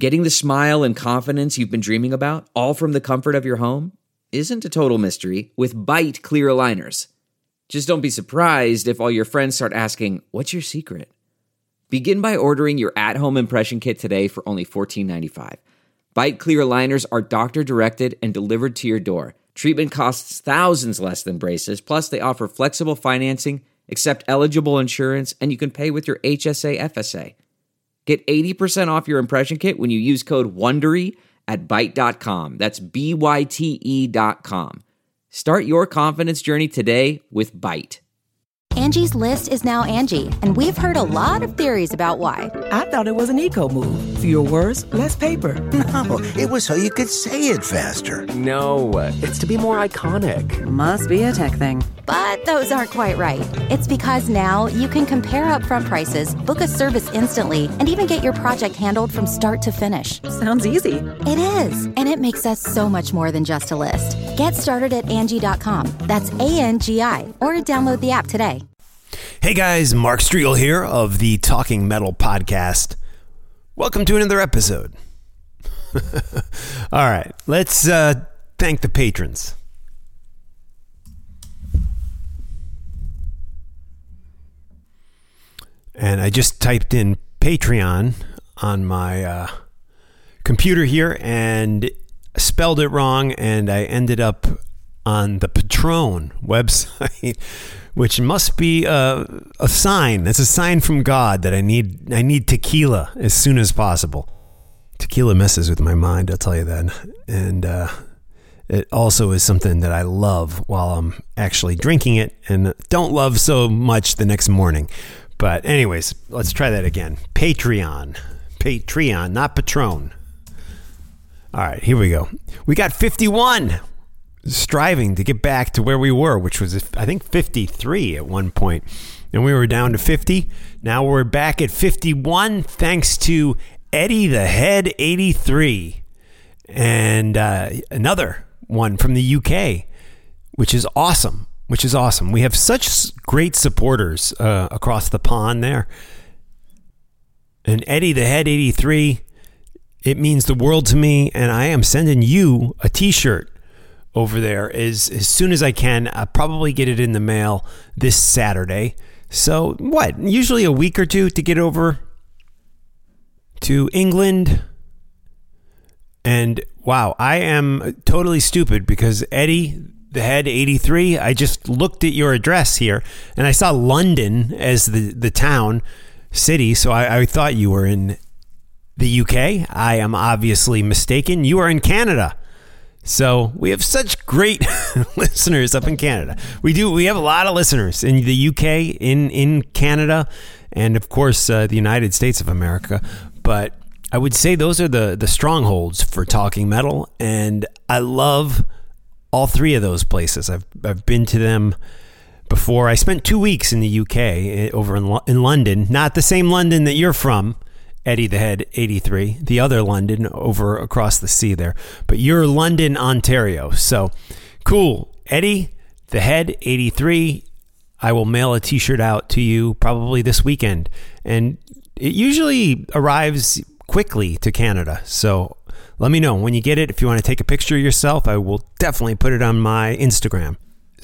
Getting the smile and confidence you've been dreaming about, all from the comfort of your home, isn't a total mystery with Byte clear aligners. Just don't be surprised if all your friends start asking, "What's your secret?" Begin by ordering your at-home impression kit today for only $14.95. Byte clear aligners are doctor-directed and delivered to your door. Treatment costs thousands less than braces, plus they offer flexible financing, accept eligible insurance, and you can pay with your HSA FSA. Get 80% off your impression kit when you use code WONDERY at Byte.com. That's BYTE.com. Start your confidence journey today with Byte. Angie's List is now Angie, and we've heard a lot of theories about why. I thought it was an eco move. Fewer words, less paper. No, it was so you could say it faster. No, it's to be more iconic. Must be a tech thing. But those aren't quite right. It's because now you can compare upfront prices, book a service instantly, and even get your project handled from start to finish. Sounds easy. It is, and it makes us so much more than just a list. Get started at Angie.com. That's ANGI, or download the app today. Hey guys, Mark Striegel here of the Talking Metal Podcast. Welcome to another episode. All right, let's thank the patrons. And I just typed in Patreon on my computer here and spelled it wrong, and I ended up on the Patron website, which must be a sign. It's a sign from God that I need tequila as soon as possible. Tequila messes with my mind, I'll tell you that. And it also is something that I love while I'm actually drinking it, and don't love so much the next morning. But anyways, let's try that again. Patreon, not Patron. All right, here we go. We got 51. Striving to get back to where we were, which was, I think, 53 at one point. And we were down to 50. Now we're back at 51 thanks to Eddie the Head 83. And another one from the UK, which is awesome. We have such great supporters across the pond there. And Eddie the Head 83, it means the world to me. And I am sending you a t-shirt over there as soon as I can. I'll probably get it in the mail this Saturday. So what? Usually a week or two to get over to England. And wow, I am totally stupid because Eddie the Head 83, I just looked at your address here and I saw London as the town, city. So I thought you were in the UK. I am obviously mistaken. You are in Canada. So we have such great listeners up in Canada. We have a lot of listeners in the UK, in Canada, and of course the United States of America. But I would say those are the strongholds for Talking Metal, and I love all three of those places. I've been to them before. I spent 2 weeks in the UK over in London, not the same London that you're from, Eddie the Head 83, the other London over across the sea there. But you're London, Ontario. So cool. Eddie the Head 83, I will mail a t-shirt out to you probably this weekend. And it usually arrives quickly to Canada. So let me know when you get it. If you want to take a picture of yourself, I will definitely put it on my Instagram.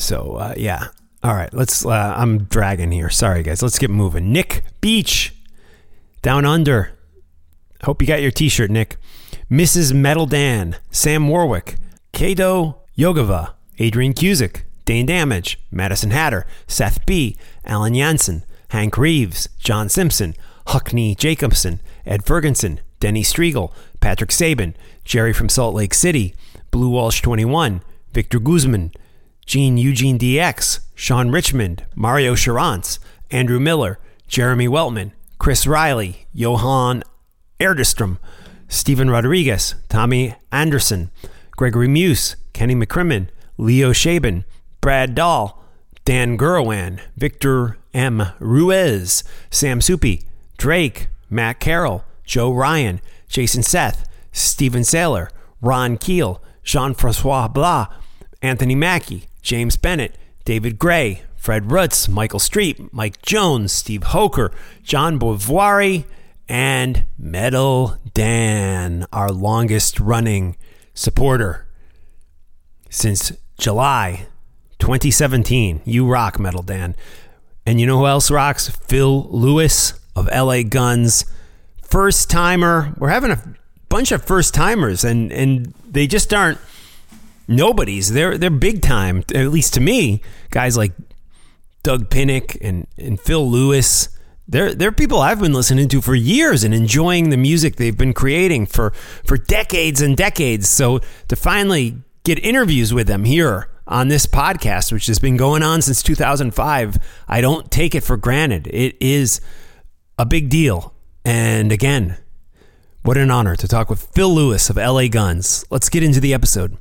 So yeah. All right. I'm dragging here. Sorry guys. Let's get moving. Nick Beach, Down Under. Hope you got your t-shirt, Nick. Mrs. Metal Dan, Sam Warwick, Kato Yogava, Adrian Cusick, Dane Damage, Madison Hatter, Seth B., Alan Jansen, Hank Reeves, John Simpson, Huckney Jacobson, Ed Ferguson, Denny Striegel, Patrick Sabin, Jerry from Salt Lake City, Blue Walsh 21, Victor Guzman, Gene Eugene DX, Sean Richmond, Mario Charance, Andrew Miller, Jeremy Weltman, Chris Riley, Johan Erdestrom, Stephen Rodriguez, Tommy Anderson, Gregory Muse, Kenny McCrimmon, Leo Shaban, Brad Dahl, Dan Gurwan, Victor M. Ruiz, Sam Soupy, Drake, Matt Carroll, Joe Ryan, Jason Seth, Stephen Saylor, Ron Keel, Jean-Francois Blas, Anthony Mackey, James Bennett, David Gray, Fred Rutz, Michael Street, Mike Jones, Steve Hoker, John Boivoire, and Metal Dan, our longest running supporter since July 2017. You rock, Metal Dan. And you know who else rocks? Phil Lewis of LA Guns. First timer. We're having a bunch of first timers, and they just aren't nobodies. They're big time, at least to me. Guys like Doug Pinnick and Phil Lewis. They're people I've been listening to for years and enjoying the music they've been creating for decades and decades. So to finally get interviews with them here on this podcast, which has been going on since 2005, I don't take it for granted. It is a big deal. And again, what an honor to talk with Phil Lewis of LA Guns. Let's get into the episode.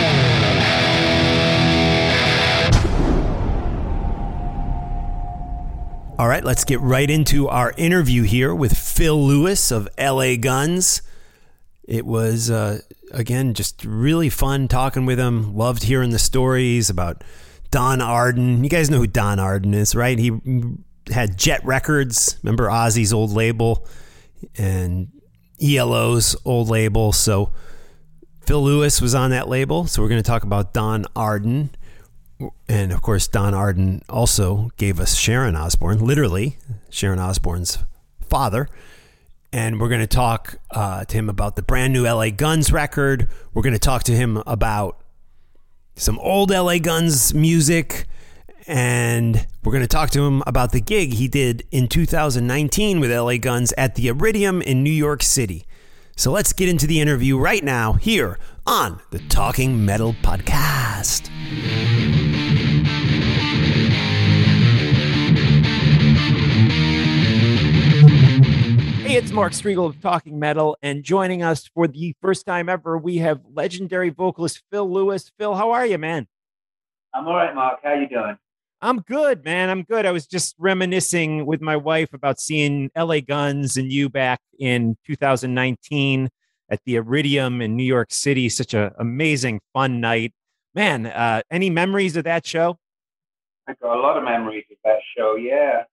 All right, let's get right into our interview here with Phil Lewis of LA Guns. It was, again, just really fun talking with him. Loved hearing the stories about Don Arden. You guys know who Don Arden is, right? He had Jet Records, remember Ozzy's old label, and ELO's old label. So Phil Lewis was on that label. So we're going to talk about Don Arden. And of course, Don Arden also gave us Sharon Osbourne, literally Sharon Osbourne's father. And we're going to talk to him about the brand new LA Guns record. We're going to talk to him about some old LA Guns music. And we're going to talk to him about the gig he did in 2019 with LA Guns at the Iridium in New York City. So let's get into the interview right now here on the Talking Metal Podcast. Hey, it's Mark Striegel of Talking Metal, and joining us for the first time ever, we have legendary vocalist Phil Lewis. Phil, how are you, man? I'm all right, Mark. How you doing? I'm good, man. I'm good. I was just reminiscing with my wife about seeing LA Guns and you back in 2019 at the Iridium in New York City. Such an amazing, fun night. Man, any memories of that show? I got a lot of memories of that show, yeah.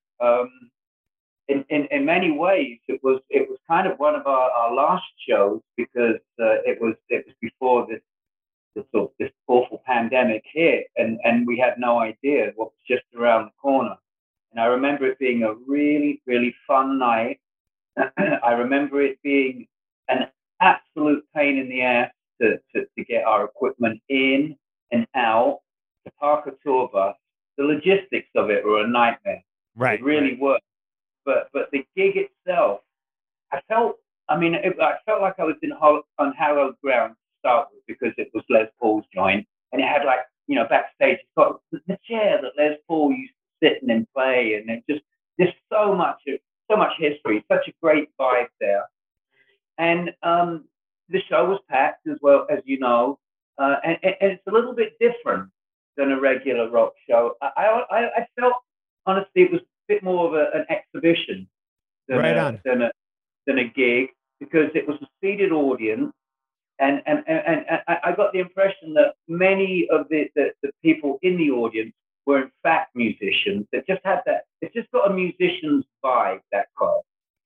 In many ways, it was kind of one of our last shows because it was before this awful pandemic hit, and we had no idea what was just around the corner. And I remember it being a really, really fun night. I remember it being an absolute pain in the ass to get our equipment in and out, to park a tour bus. The logistics of it were a nightmare. Right. It really were. But the gig itself, I felt like I was on hallowed ground to start with, because it was Les Paul's joint, and it had, like, backstage, it's got the chair that Les Paul used to sit in and play, and it there's so much history, such a great vibe there. And the show was packed as well, as you know, and it's a little bit different than a regular rock show. I felt, honestly, it was a bit more of an exhibition than a gig, because it was a seated audience, and I got the impression that many of the people in the audience were in fact musicians that just had that. It's just got a musician's vibe, that crowd.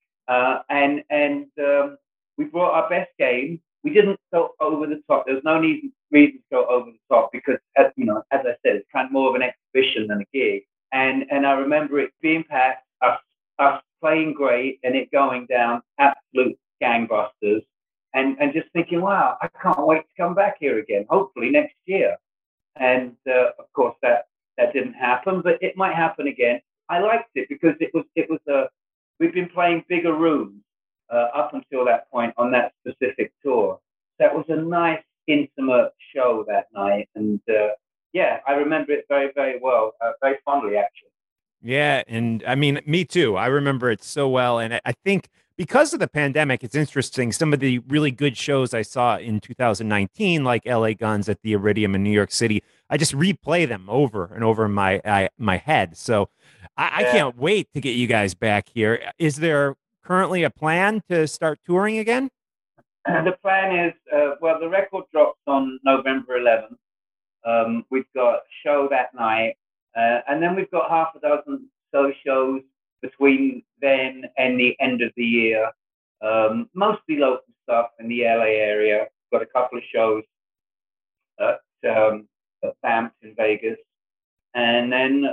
And we brought our best game. We didn't go over the top. There was no reason to go over the top, because, as I said, it's kind of more of an exhibition than a gig. And I remember it being packed, us playing great, and it going down absolute gangbusters, and just thinking, wow, I can't wait to come back here again, hopefully next year. And of course that didn't happen, but it might happen again. I liked it because we've been playing bigger rooms up until that point on that specific tour. That was a nice, intimate show that night, and I remember it very, very well, very fondly, actually. Yeah, and I mean, me too. I remember it so well, and I think because of the pandemic, it's interesting. Some of the really good shows I saw in 2019, like LA Guns at the Iridium in New York City, I just replay them over and over in my head. So I can't wait to get you guys back here. Is there currently a plan to start touring again? The plan is, the record drops on November 11th. We've got a show that night, and then we've got half a dozen shows between then and the end of the year. Mostly local stuff in the LA area. Got a couple of shows at BAMF in Vegas, and then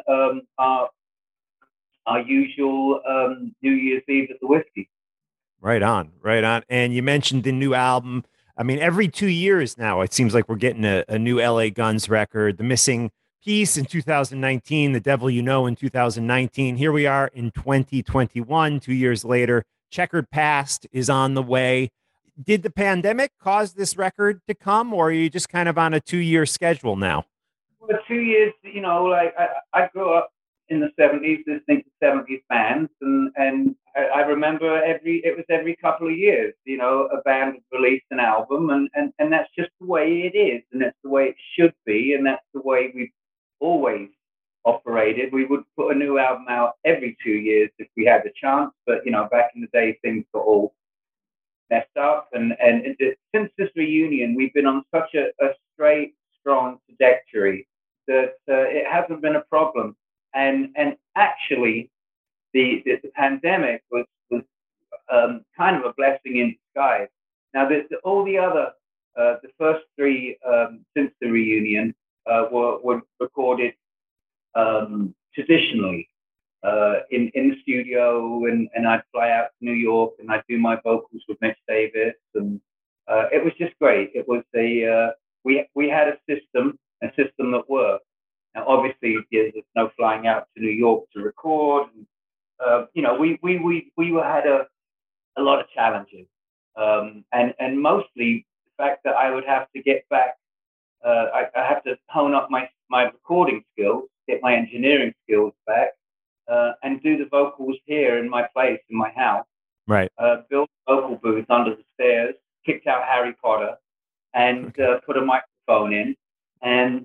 our usual New Year's Eve at the Whiskey. Right on, right on. And you mentioned the new album. I mean, every 2 years now, it seems like we're getting a new LA Guns record. The Missing Piece in 2019, The Devil You Know in 2019. Here we are in 2021, 2 years later. Checkered Past is on the way. Did the pandemic cause this record to come, or are you just kind of on a 2 year schedule now? Well, 2 years, like I grew up in the 70s listening to 70s bands, and I remember every couple of years, a band would release an album, and that's just the way it is, and that's the way it should be, and that's the way we've always operated. We would put a new album out every 2 years if we had the chance, but back in the day things got all messed up, and since this reunion we've been on such a straight, strong trajectory that it hasn't been a problem. And actually, the pandemic was kind of a blessing in disguise. Now, all the other, the first three since the reunion were recorded traditionally in the studio, and I'd fly out to New York and I'd do my vocals with Mitch Davis, and it was just great. It was we had a system that worked. Now, obviously, there's no flying out to New York to record. And, we had a lot of challenges, and mostly the fact that I would have to get back. I have to hone up my recording skills, get my engineering skills back, and do the vocals here in my place, in my house. Right. Built a vocal booth under the stairs, kicked out Harry Potter, and put a microphone in, and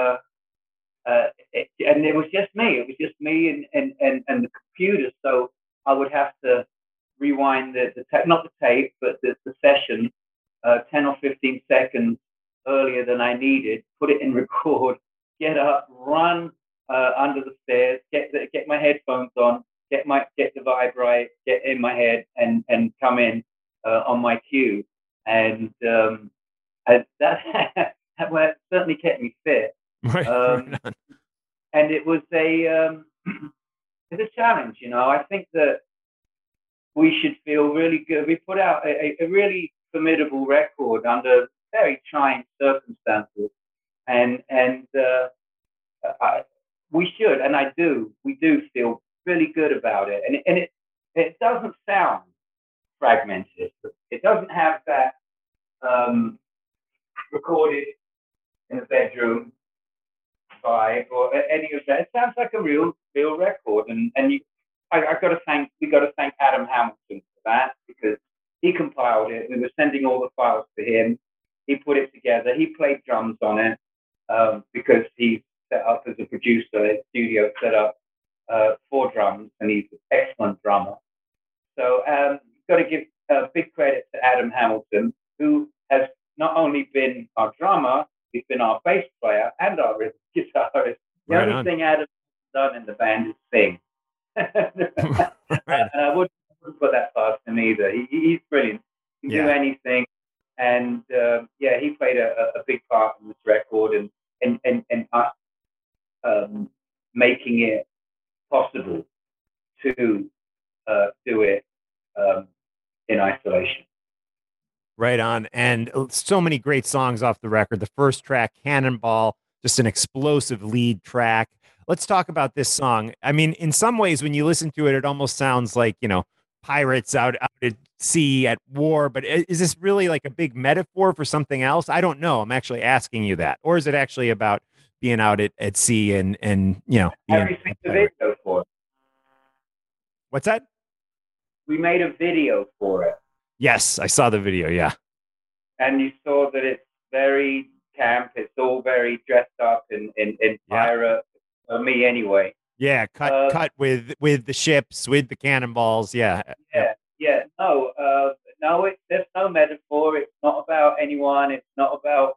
it was just me. It was just me and the computer. So I would have to rewind not the tape, but the session 10 or 15 seconds earlier than I needed, put it in record, get up, run under the stairs, get my headphones on, get the vibe right, get in my head, and come in on my cue. And that certainly kept me fit. Right. And it was it's a challenge, I think that we should feel really good. We put out a really formidable record under very trying circumstances, and we should, and we do feel really good about it. And it doesn't sound fragmented. It doesn't have that recorded in a bedroom vibe or any of that. It sounds like a real record, and we got to thank Adam Hamilton for that, because he compiled it. We were sending all the files to him. He put it together. He played drums on it because he's set up as a producer, his studio set up for drums, and he's an excellent drummer. So got to give big credit to Adam Hamilton, who has not only been our drummer, he's been our bass player and our rhythm guitarist. The only thing Adam's done in the band is sing. And I wouldn't put that past him either. He's brilliant. He can do anything. And he played a big part in this record, and us making it possible to do it in isolation. Right on. And so many great songs off the record. The first track, Cannonball, just an explosive lead track. Let's talk about this song. I mean, in some ways, when you listen to it, it almost sounds like, pirates out at sea at war. But is this really like a big metaphor for something else? I don't know. I'm actually asking you that. Or is it actually about being out at sea and being Have you seen the video for it? What's that? We made a video for it. Yes, I saw the video, yeah. And you saw that it's very camp. It's all very dressed up in pirate, me anyway. Yeah, cut with the ships, with the cannonballs, yeah. Yeah. No, there's no metaphor. It's not about anyone. It's not about,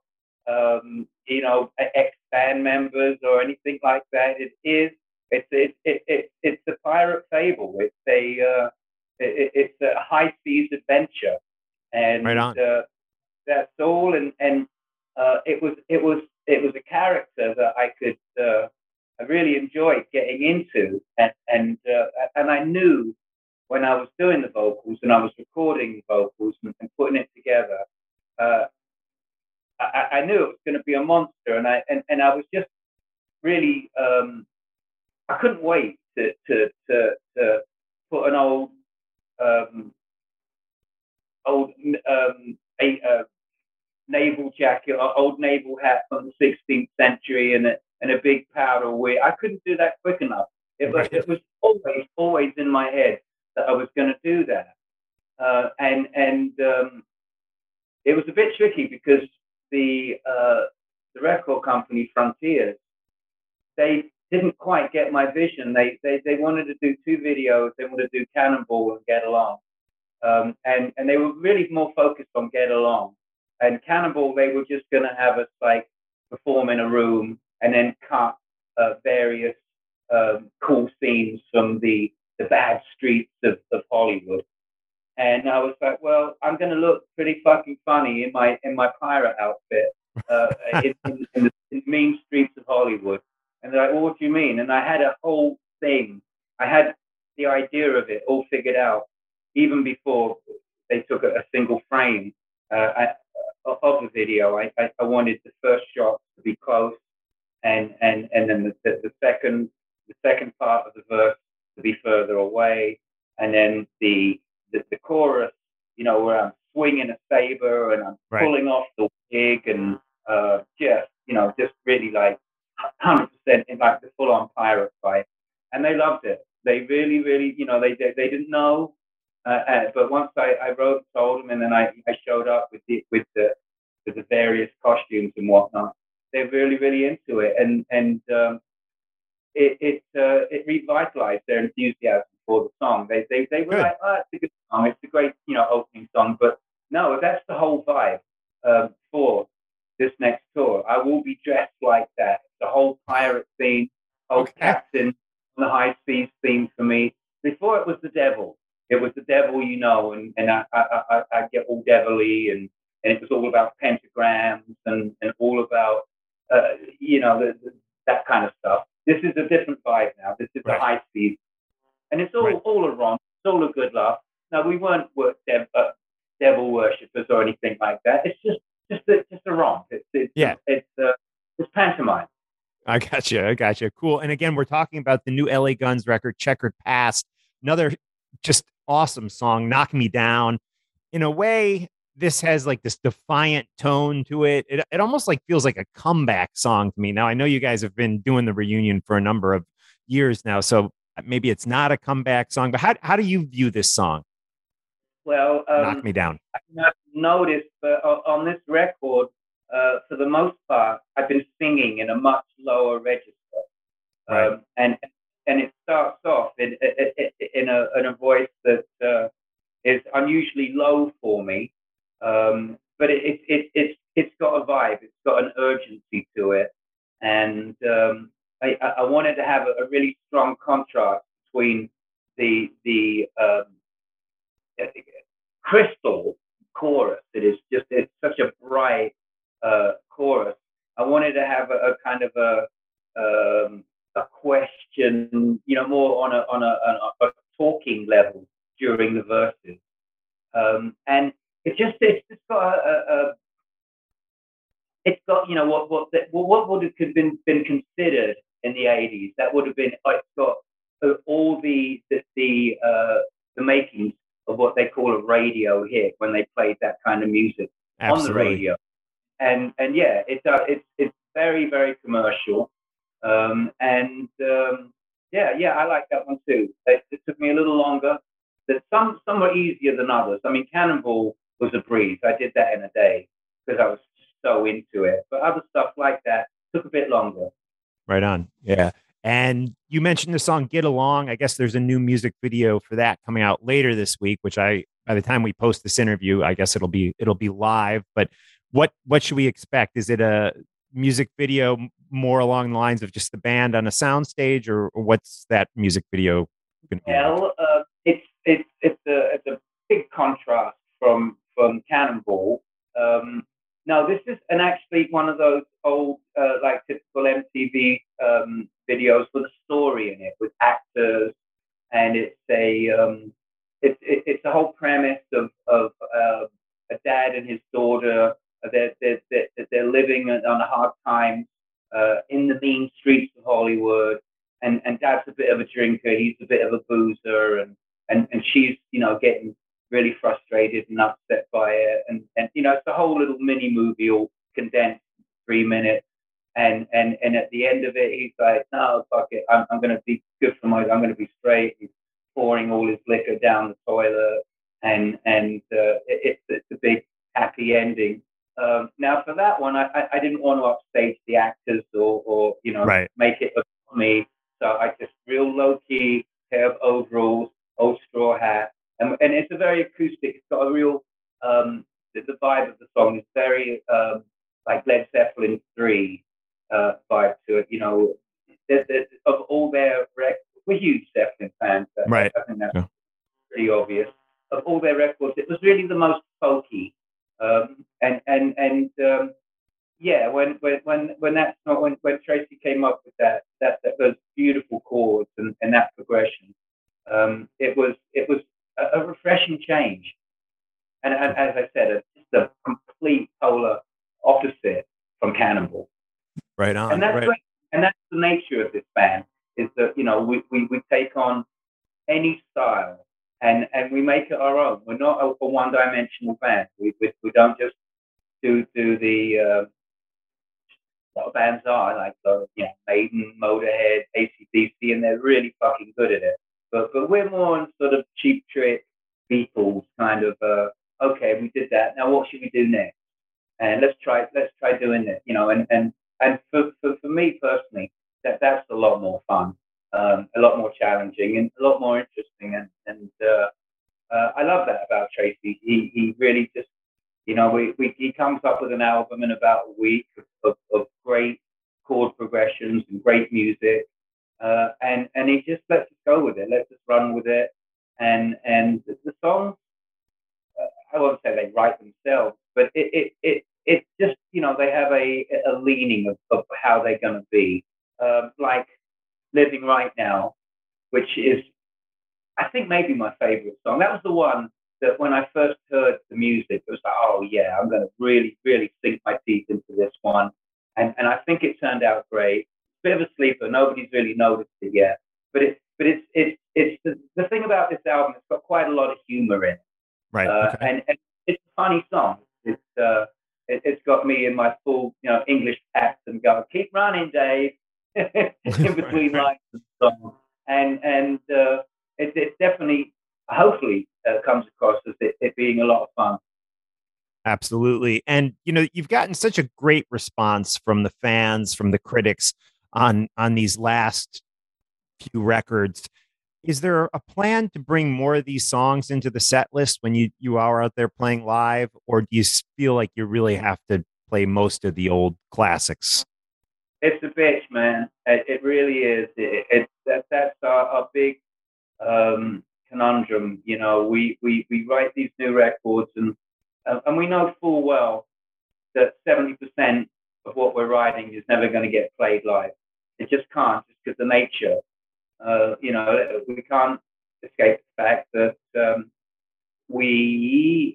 ex-band members or anything like that. It's a pirate fable. It's it's a high seas adventure, and Right on. That's all. And it was a character that I really enjoyed getting into, and I knew when I was doing the vocals and I was recording the vocals and putting it together, I knew it was going to be a monster, and I was just really I couldn't wait to put an old naval jacket, or old naval hat from the 16th century, and a big powder wig. I couldn't do that quick enough. It was always in my head that I was going to do that, and it was a bit tricky because the record company Frontiers, they didn't quite get my vision. They wanted to do 2 videos. They wanted to do Cannonball and Get Along, and they were really more focused on Get Along. And Cannonball, they were just going to have us like perform in a room and then cut various cool scenes from the bad streets of Hollywood. And I was like, well, I'm going to look pretty fucking funny in my pirate outfit in the mean streets of Hollywood. And they're like, well, what do you mean? And I had a whole thing. I had the idea of it all figured out even before they took a single frame of the video. I wanted the first shot to be close, and then the second part of the verse to be further away, and then the chorus, where I'm swinging a saber and I'm pulling off the wig and just really like 100% in like the full-on pirate fight. And they loved it. They really, really, they didn't know. But once I wrote and told them, and then I showed up with the various costumes and whatnot, they're really, really into it, and it revitalized their enthusiasm for the song. They were like, oh, it's a good song, it's a great opening song. But no, that's the whole vibe for this next tour. I will be dressed like that. The whole pirate theme, captain on the high seas theme for me. Before it was the devil. It was the devil, and I get all devilly, and it was all about pentagrams and all about, that kind of stuff. This is a different vibe now. This is the high speed. And it's all a romp. It's all a good laugh. No, we weren't devil worshippers or anything like that. It's just a romp. It's pantomime. I got you. Cool. And again, we're talking about the new LA Guns record, Checkered Past. Another just awesome song, Knock Me Down. In a way, this has like this defiant tone to it. It almost like feels like a comeback song to me. Now, I know you guys have been doing the reunion for a number of years now, so maybe it's not a comeback song, but how do you view this song? Well, Knock Me Down. I've noticed on this record, for the most part, I've been singing in a much lower register. And it starts off in a voice that is unusually low for me, but it's got a vibe, it's got an urgency to it, and I wanted to have a really strong contrast between the crystal chorus. It's such a bright chorus. I wanted to have a kind of a question, more on a talking level during the verses, and it's just got it's got what would have been considered in the 80s. That would have been, it's got all the makings of what they call a radio hit when they played that kind of music on the radio, and it's very, very commercial. I like that one too. It took me a little longer. Some were easier than others. I mean, Cannonball was a breeze. I did that in a day because I was so into it. But other stuff like that took a bit longer. Right on. Yeah. And you mentioned the song Get Along. I guess there's a new music video for that coming out later this week, which by the time we post this interview, I guess it'll be live. But what should we expect? Is it a music video more along the lines of just the band on a soundstage, or what's that music video going to be? Well, it's a big contrast from Cannonball. No, this is actually one of those old like typical MTV videos with a story in it with actors, and it's a whole premise of a dad and his daughter. They're living on a hard time in the mean streets of Hollywood, and dad's a bit of a drinker, he's a bit of a boozer, and she's getting really frustrated and upset by it, and it's a whole little mini movie all condensed in 3 minutes, and at the end of it he's like, no, fuck it, I'm gonna be good for I'm gonna be straight. He's pouring all his liquor down the toilet, and it's a big happy ending. Now for that one, I didn't want to upstage the actors or Right. make it about me, so I just real low key pair of overalls, old straw hat, and it's a very acoustic. It's got a real the vibe of the song is very like Led Zeppelin 3 vibe to it. Of all their records, we're huge Zeppelin fans. Right. I think that's pretty obvious. Of all their records, it was really the most folky. Yeah, when Tracy came up with that those beautiful chords and that progression, it was a refreshing change, and as I said, just a complete polar opposite from Cannonball. Right on. And that's right. great. And that's the nature of this band, is that we take on any style and we make it our own. We're not a one-dimensional band. We don't just do the a lot of bands are like Maiden, Motorhead, AC/DC, and they're really fucking good at it. But we're more on sort of Cheap Trick, Beatles kind of. Okay, we did that. Now what should we do next? And let's try doing it. And for me personally, that's a lot more fun, a lot more challenging, and a lot more interesting. And I love that about Tracy. He really just, he comes up with an album in about a week of great chord progressions and great music, and he just lets us go with it, lets us run with it, and the songs, I won't say they write themselves, but it just, they have a leaning of how they're going to be, like Living Right Now, which is, I think, maybe my favorite song. That was the one that when I first heard the music, it was like, oh yeah, I'm going to really, really sink my teeth into this one. And I think it turned out great. It's a bit of a sleeper. Nobody's really noticed it yet. But it's the thing about this album, it's got quite a lot of humor in it. Right. Okay. And it's a funny song. It's got me in my full, English accent going, keep running, Dave, in between lines and songs. And it definitely, hopefully, comes across as it being a lot of fun. Absolutely. And, you've gotten such a great response from the fans, from the critics on these last few records. Is there a plan to bring more of these songs into the set list when you are out there playing live, or do you feel like you really have to play most of the old classics? It's a bitch, man. It really is. That's our big conundrum. We write these new records, and we know full well that 70% of what we're writing is never going to get played live. It just can't, just because the nature. We can't escape the fact that we,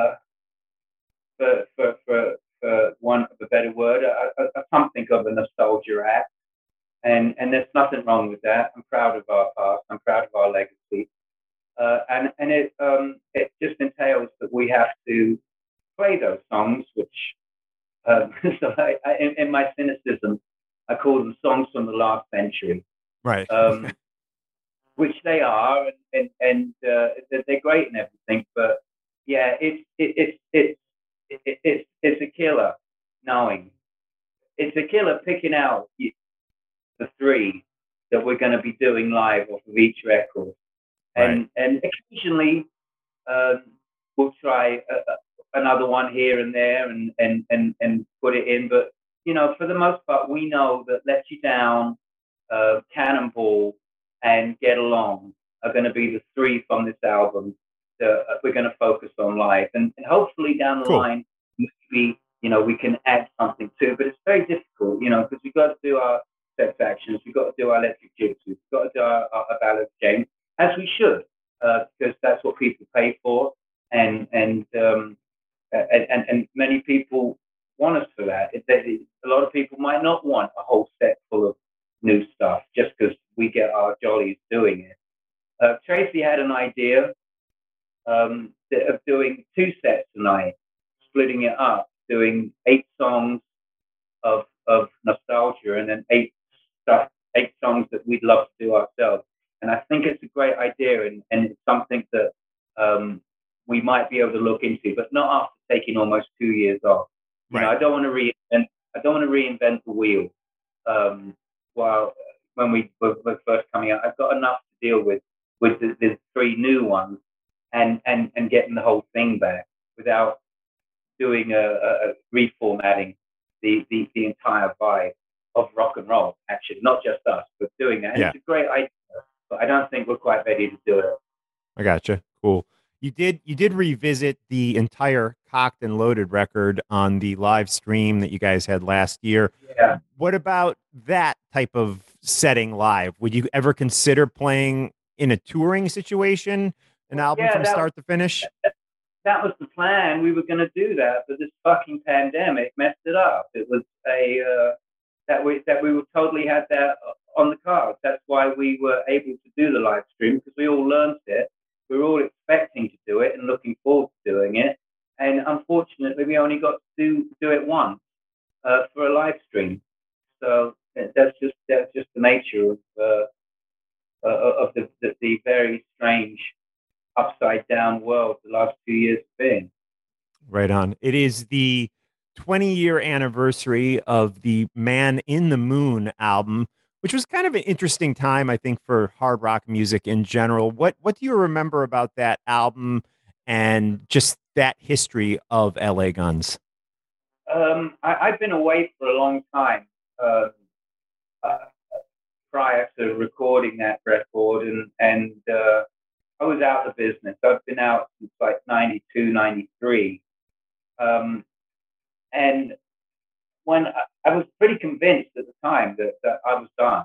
for want of a better word, are something of a nostalgia act, and there's nothing wrong with that. I'm proud of our past. I'm proud of our legacy, and it just entails that we have to play those songs, which so in my cynicism, I call them songs from the last century. Right. Which they are, and they're great and everything, but yeah, it's a killer knowing. It's a killer picking out the three that we're going to be doing live off of each record, and occasionally we'll try another one here and there and put it in, but for the most part, we know that Let You Down, Cannonball, and Get Along are going to be the three from this album that we're going to focus on live. And hopefully down the line, maybe, we can add something too. But it's very difficult, because we've got to do our Sex Actions, we've got to do our Electric Gypsy, we've got to do our Ballad of James, as we should, because that's what people pay for. And many people want us for that. A lot of people might not want a whole set full of new stuff just because we get our jollies doing it. Tracy had an idea of doing 2 sets tonight, splitting it up, doing 8 songs of nostalgia and then 8 songs that we'd love to do ourselves. And I think it's a great idea, and it's something that we might be able to look into, but not after taking almost 2 years off. Right. I don't want to reinvent the wheel. While when we were first coming out, I've got enough to deal with the 3 new ones, and getting the whole thing back without doing a reformatting the entire vibe of rock and roll. Actually, not just us, but doing that. And it's a great idea, but I don't think we're quite ready to do it. I gotcha. Cool. You did revisit the entire Cocked and Loaded record on the live stream that you guys had last year. Yeah. What about that type of setting live? Would you ever consider playing in a touring situation, an album from start to finish? That was the plan. We were going to do that, but this fucking pandemic messed it up. It was that we would totally had that on the cards. That's why we were able to do the live stream, because we all learned it. We were all expecting to do it and looking forward to doing it. And unfortunately, we only got to do it once for a live stream. So that's just the nature of the very strange upside down world the last 2 years have been. Right on. It is the 20-year anniversary of the Man in the Moon album, which was kind of an interesting time, I think, for hard rock music in general. What do you remember about that album and just that history of LA Guns? I've been away for a long time prior to recording that record, and I was out of business. I've been out since like 92, 93. And when I was pretty convinced at the time that I was done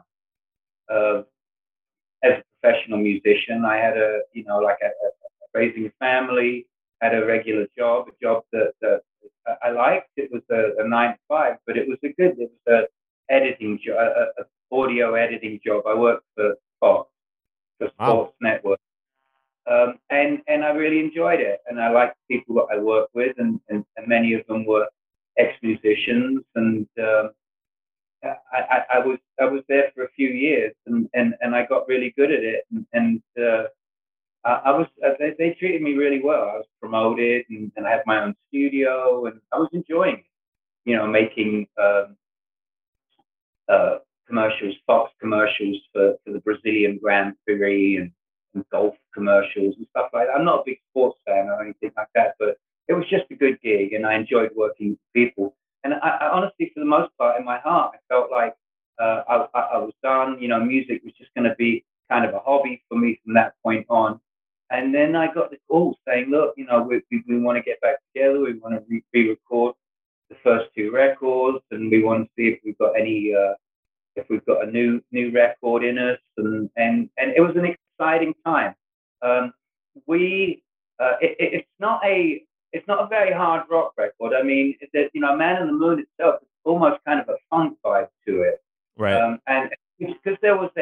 as a professional musician. I had raising a family, had a regular job, a job that I liked. It was a 9 to 5, but it was a editing job, a audio editing job. I worked for Fox, the Sports Network. And I really enjoyed it, and I liked the people that I worked with, and many of them were ex-musicians, and I was there for a few years, and I got really good at it, and they treated me really well. I was promoted, and I had my own studio, and I was enjoying it, making commercials, Fox commercials for the Brazilian Grand Prix and golf commercials and stuff like that. I'm not a big sports fan or anything like that, but it was just a good gig, and I enjoyed working with people. And I honestly, for the most part, in my heart, I felt like I was done. Music was just going to be kind of a hobby for me from that point on. And then I got the call saying, look, we want to get back together. We want to re-record the first 2 records, and we want to see if we've got any, if we've got a new record in us. And it was an exciting time. It's not a very hard rock record. I mean, Man in the Moon itself is almost kind of a funk vibe to it. Right. And because there was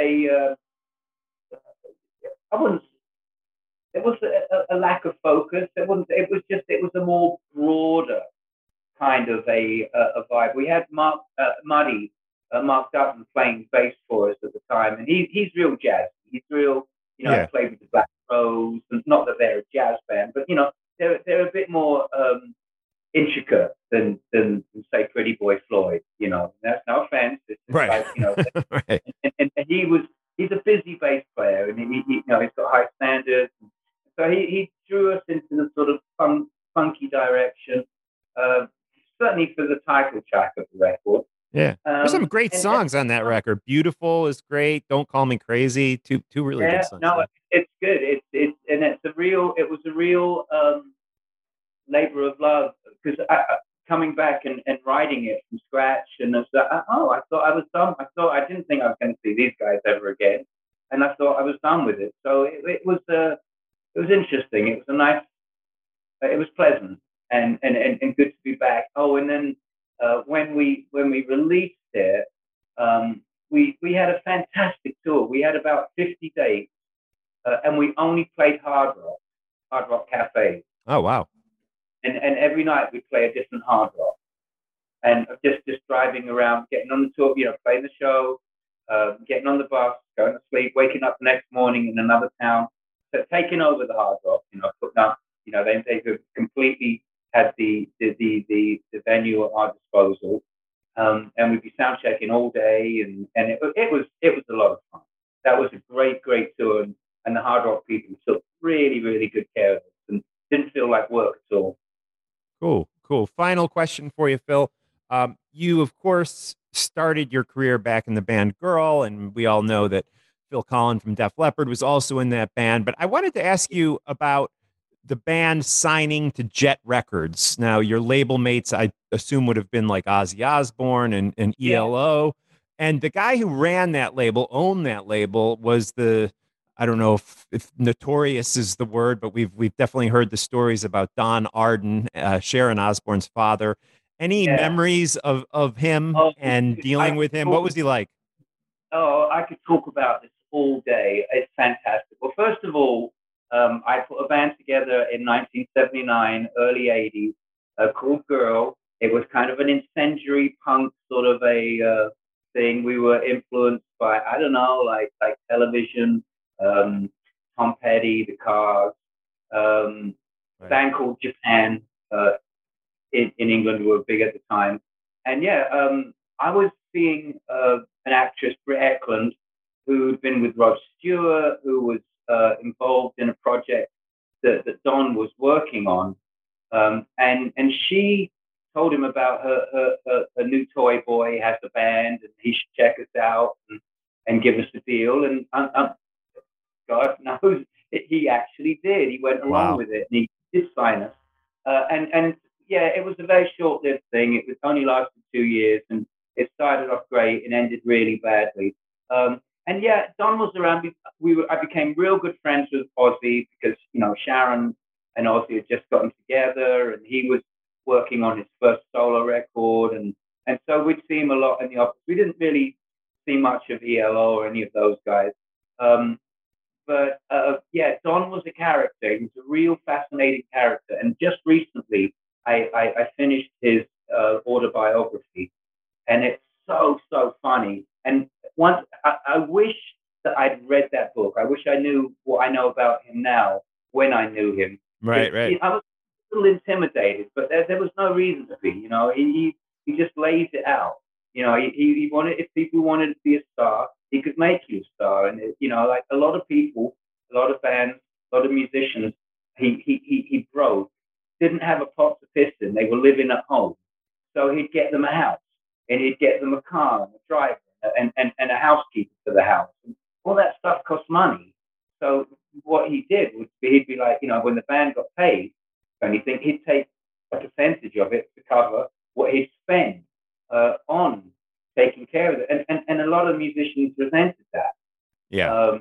a lack of focus. It was a more broader kind of a vibe. We had Mark Dutton playing bass for us at the time, and he's real jazz. He's real, played with the Black Rose, and not that they're a jazz band, but they're a bit more intricate than say Pretty Boy Floyd. That's no offense. It's just right. Like, right. And he's a busy bass player, and he's got high standards. So he drew us into the sort of funky direction. Certainly for the title track of the record. Yeah. There's some great And songs on that record. Beautiful is great. Don't Call Me Crazy. Two really good songs. no, it's good. It was a real labor of love because coming back and writing it from scratch, and I was like, oh, I thought I was done. I didn't think I was going to see these guys ever again, and I thought I was done with it. So it was interesting. It was it was pleasant and good to be back. Oh, and then when we released it, we had a fantastic tour. We had about 50 dates, and we only played hard rock cafes. Oh, wow. And every night we play a different hard rock, and just driving around, getting on the tour, playing the show, getting on the bus, going to sleep, waking up the next morning in another town, so taking over the hard rock, putting up, they completely had the venue at our disposal, and we'd be sound checking all day, and it was a lot of fun. That was a great tour, and the hard rock people took really, really good care of us and didn't feel like work at all. Cool. Final question for you, Phil. You, of course, started your career back in the band Girl, and we all know that Phil Collen from Def Leppard was also in that band. But I wanted to ask you about the band signing to Jet Records. Now, your label mates, I assume, would have been like Ozzy Osbourne and ELO. Yeah. And the guy who ran that label, owned that label, was I don't know if notorious is the word, but we've definitely heard the stories about Don Arden, Sharon Osbourne's father. Any memories of him and dealing with him? What was he like? Oh, I could talk about this all day. It's fantastic. Well, first of all, I put a band together in 1979, early 80s, called Girl. It was kind of an incendiary punk sort of a thing. We were influenced by, I don't know, like Television, Tom Petty, The Cars, a band called Japan in England, who were big at the time. And I was seeing an actress, Britt Ekland, who'd been with Rod Stewart, who was involved in a project that Don was working on. And she told him about her new toy boy has a band and he should check us out and give us a deal. And God knows he actually did. He went along with it and he did sign us. It was a very short-lived thing. It was only lasted 2 years, and it started off great and ended really badly. Don was around. I became real good friends with Ozzy because Sharon and Ozzy had just gotten together, and he was working on his first solo record, and so we'd see him a lot in the office. We didn't really see much of ELO or any of those guys. Don was a character. He was a real fascinating character. And just recently, I finished his autobiography, and it's so funny. And once I wish that I'd read that book. I wish I knew what I know about him now when I knew him. Right. I was a little intimidated, but there was no reason to be. He just lays it out. He wanted, if people wanted to be a star, he could make you a star. And like a lot of people, a lot of bands, a lot of musicians, he broke, didn't have a pot to piss in. They were living at home, so he'd get them a house, and he'd get them a car and a driver and a housekeeper for the house. And all that stuff costs money. So what he did was he'd be like, when the band got paid or anything, he'd take a percentage of it to cover what he'd spend on taking care of it. And a lot of musicians resented that. Yeah.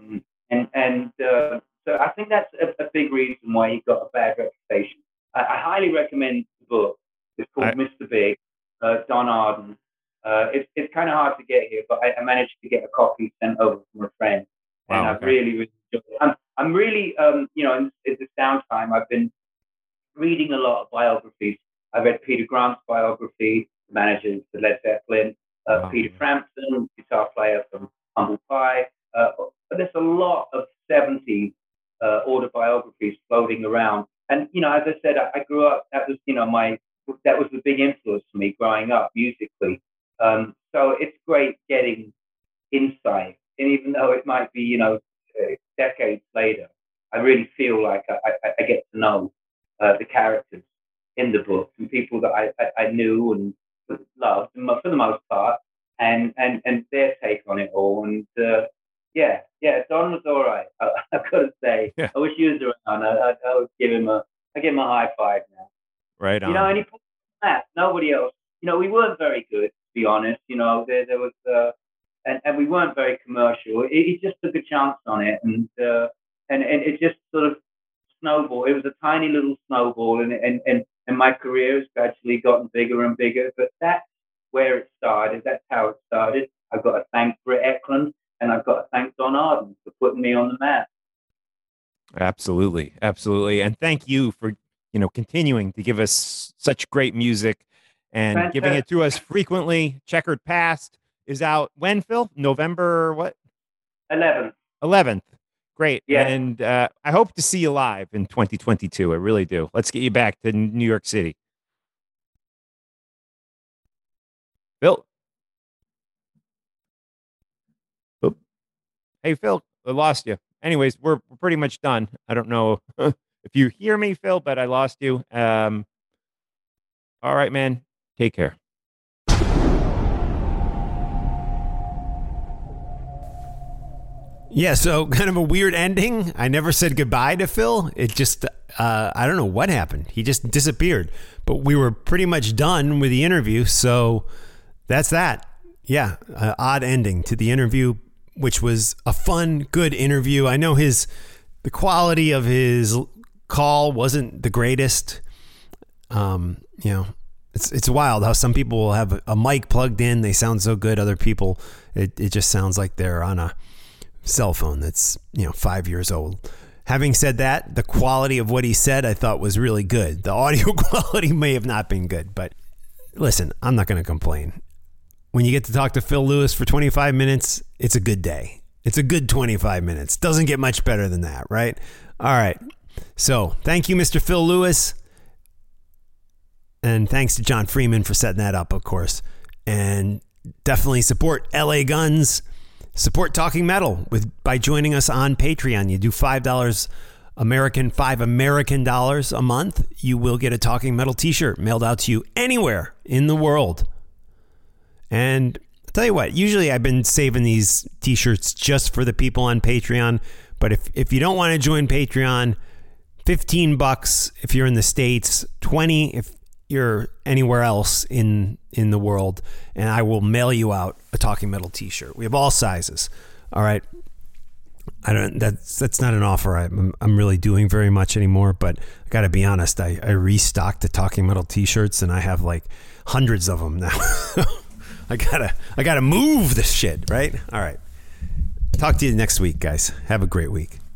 So I think that's a big reason why he got a bad reputation. I highly recommend the book. It's called Mr. Big, Don Arden. It's kind of hard to get here, but I managed to get a copy sent over from a friend. And I've really, really enjoyed it. I'm really, in this downtime, I've been reading a lot of biographies. I read Peter Grant's biography, the manager of Led Zeppelin, Peter Frampton, guitar player from Humble Pie. But there's a lot of 70s autobiographies floating around. And, as I said, I grew up, that was, that was the big influence for me growing up musically. So it's great getting insight. And even though it might be, decades later, I really feel like I get to know the characters in the book and people that I knew and loved for the most part, and their take on it all. And yeah, Don was all right. I've got to say, Yeah. I wish he was around. I would give him a high five now. Right on. You know, and he put that. Nobody else. You know, we weren't very good, to be honest. You know, there was, and we weren't very commercial. He just took a chance on it, and it just sort of snowballed. It was a tiny little snowball, and my career has gradually gotten bigger and bigger. But that's where it started. That's how it started. I've got to thank Britt Eklund, and I've got to thank Don Arden for putting me on the map. Absolutely. And thank you for, continuing to give us such great music and Fantastic. giving it to us frequently. Checkered Past is out when, Phil? November what? 11th. Great. Yeah. And I hope to see you live in 2022. I really do. Let's get you back to New York City. Phil. Oop. Hey, Phil, I lost you. Anyways, we're pretty much done. I don't know if you hear me, Phil, but I lost you. All right, man. Take care. Yeah, so kind of a weird ending. I never said goodbye to Phil. It just, I don't know what happened. He just disappeared. But we were pretty much done with the interview, so that's that. Yeah, odd ending to the interview, which was a fun, good interview. I know the quality of his call wasn't the greatest. It's wild how some people will have a mic plugged in. They sound so good. Other people, it just sounds like they're on a cell phone that's 5 years old. Having said that, the quality of what he said I thought was really good. The audio quality may have not been good, but listen, I'm not going to complain. When you get to talk to Phil Lewis for 25 minutes, it's a good day. It's a good 25 minutes. Doesn't get much better than that, right? All right. So thank you, Mr. Phil Lewis. And thanks to John Freeman for setting that up, of course. And definitely support LA Guns. Support Talking Metal by joining us on Patreon. You do $5 American dollars a month. You will get a Talking Metal t-shirt mailed out to you anywhere in the world. And I'll tell you what, usually I've been saving these t-shirts just for the people on Patreon. But if you don't want to join Patreon, $15 if you're in the States, $20 if you're anywhere else in the world, and I will mail you out a Talking Metal t-shirt. We have all sizes. All right. That's not an offer I'm really doing very much anymore, but I got to be honest, I restocked the Talking Metal t-shirts and I have like hundreds of them now. I gotta move this shit, right? All right. Talk to you next week, guys. Have a great week.